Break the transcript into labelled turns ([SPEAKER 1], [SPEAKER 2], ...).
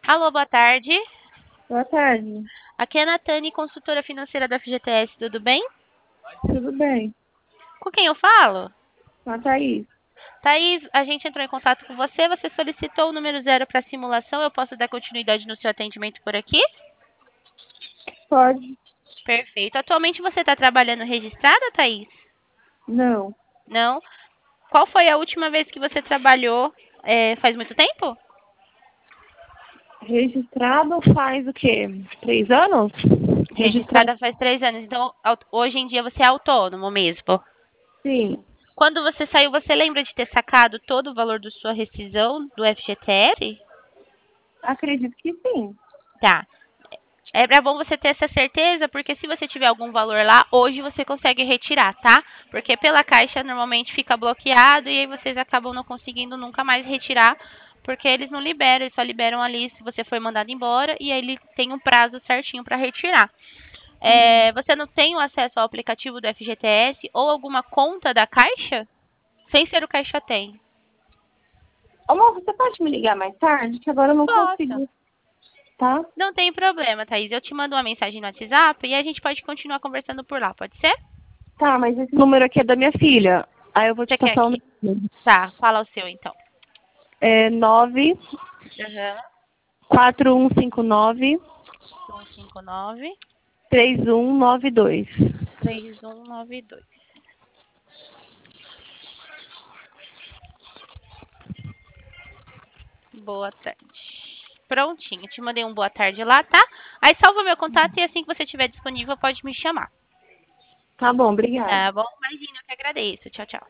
[SPEAKER 1] Alô, boa tarde.
[SPEAKER 2] Boa tarde.
[SPEAKER 1] Aqui é a Natane, consultora financeira da FGTS, tudo bem?
[SPEAKER 2] Tudo bem?
[SPEAKER 1] Com quem eu falo?
[SPEAKER 2] Com a Thaís?
[SPEAKER 1] Thaís, a gente entrou em contato com você, você solicitou o número 0 para simulação, eu posso dar continuidade no seu atendimento por aqui?
[SPEAKER 2] Pode?
[SPEAKER 1] Perfeito. Atualmente você está trabalhando registrada, Thaís?
[SPEAKER 2] Não.
[SPEAKER 1] Não? Qual foi a última vez que você trabalhou? Faz muito tempo?
[SPEAKER 2] Registrado faz o quê? 3 anos? Registrado?
[SPEAKER 1] Registrada faz 3 anos, então hoje em dia você é autônomo mesmo.
[SPEAKER 2] Sim.
[SPEAKER 1] Quando você saiu, você lembra de ter sacado todo o valor da sua rescisão do FGTS?
[SPEAKER 2] Acredito que sim.
[SPEAKER 1] Tá. É bom você ter essa certeza, porque se você tiver algum valor lá, hoje você consegue retirar, tá? Porque pela Caixa normalmente fica bloqueado e aí vocês acabam não conseguindo nunca mais retirar, porque eles não liberam, eles só liberam ali se você foi mandado embora e aí ele tem um prazo certinho para retirar. Você não tem o acesso ao aplicativo do FGTS ou alguma conta da Caixa? Sem ser o Caixa Tem.
[SPEAKER 2] Amor, você pode me ligar mais tarde? Que agora eu não
[SPEAKER 1] Posso.
[SPEAKER 2] consigo, tá?
[SPEAKER 1] Não tem problema, Thaís. Eu te mando uma mensagem no WhatsApp e a gente pode continuar conversando por lá, pode ser?
[SPEAKER 2] Tá, mas esse número aqui é da minha filha. Aí eu vou te
[SPEAKER 1] Você quer
[SPEAKER 2] passar o
[SPEAKER 1] que.
[SPEAKER 2] número.
[SPEAKER 1] Tá, fala o seu então.
[SPEAKER 2] É
[SPEAKER 1] Aham.
[SPEAKER 2] 94159
[SPEAKER 1] 159
[SPEAKER 2] 3192.
[SPEAKER 1] 3192. Boa tarde. Prontinho, te mandei um boa tarde lá, tá? Aí salva meu contato e assim que você estiver disponível pode me chamar.
[SPEAKER 2] Tá bom, obrigada.
[SPEAKER 1] Tá bom? Imagina, eu que agradeço. Tchau, tchau.